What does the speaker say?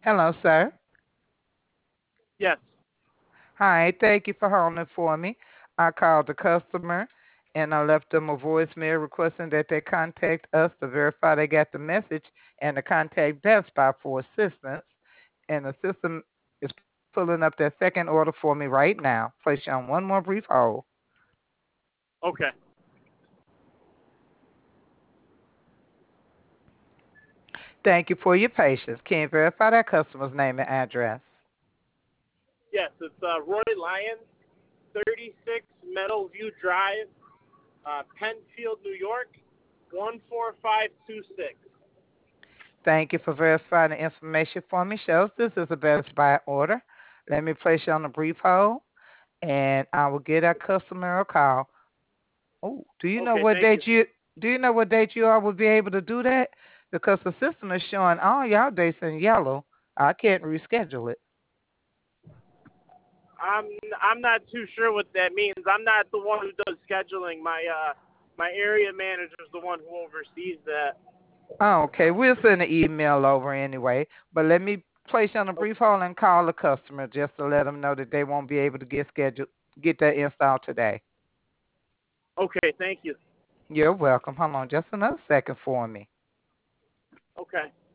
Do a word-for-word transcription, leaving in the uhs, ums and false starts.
Hello, sir. Yes. Hi, thank you for holding for me. I called the customer and I left them a voicemail requesting that they contact us to verify they got the message and to contact Best Buy for assistance. And the system is pulling up that second order for me right now. Place you on one more brief hold. Okay. Thank you for your patience. Can you verify that customer's name and address? Yes, it's uh, Roy Lyons, thirty-six Meadowview Drive, uh, Penfield, New York, one four five two six. Thank you for verifying the information for me. Shows this is a Best Buy order. Let me place you on a brief hold, and I will get our customer a call. Oh, do you know Okay, what thank date you. you do you know what date you all will be able to do that? Because the system is showing all y'all dates in yellow. I can't reschedule it. I'm I'm not too sure what that means. I'm not the one who does scheduling. My uh my area manager is the one who oversees that. Oh, okay. We'll send an email over anyway. But let me place you on a brief hold and call the customer just to let them know that they won't be able to get scheduled get that installed today. Okay, thank you. You're welcome. Hold on just another second for me. Okay.